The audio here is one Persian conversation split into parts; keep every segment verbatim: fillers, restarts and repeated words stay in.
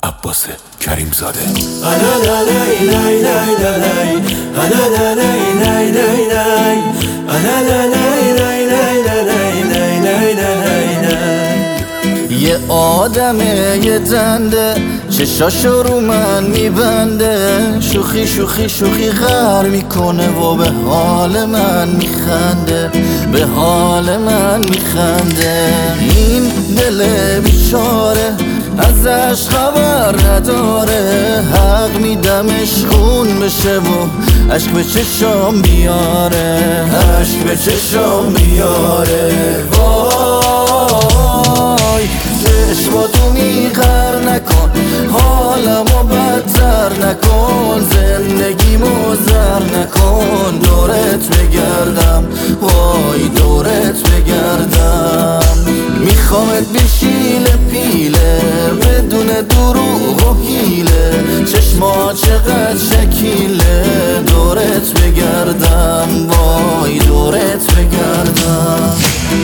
عباس کریم زاده. یه آدمه یه دنده چشاشو رو من میبنده، شوخی شوخی شوخی غر میکنه و به حال من میخنده، به حال من میخنده. این دل بیچاره ازش خبر نداره، حق میدمش خون بشه و عشق به چشام بیاره، عشق به چشام بیاره. وای چشماتو میغر نکن، حالمو بدتر نکن، زندگیمو زر نکن، دورت بگردم وای دورت بگردم. میخوامت بشیله پیله بدون دروغ و حیله، چشما چقدر شکیله، دورت بگردم وای دورت بگردم.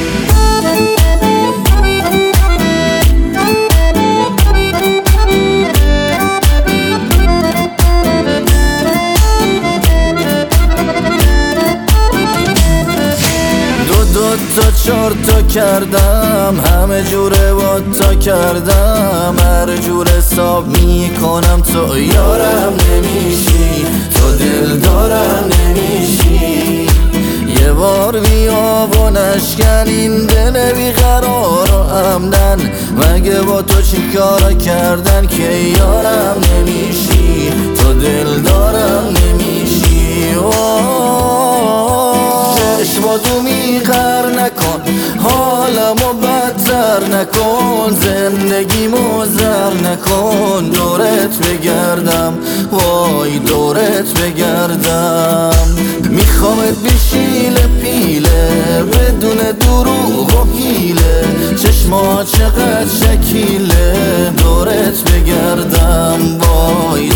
دو تا چار تا کردم، همه جوره با تا کردم، هر جور حساب میکنم تو یارم نمیشی، تو دل دارم نمیشی. یه بار بیا و نشکن این دل بیقرار و امنن، مگه با تو چی کارا کردن که یارم نمیشی، تو دل دارم نمیشی. چشماتو میغر نکن، حالمو بدتر نکن، زندگیمو زر نکن، دورت بگردم وای دورت بگردم. میخوامت بشیله پیله بدون دروغ و حیله، چشما چقدر شکیله، دورت بگردم وای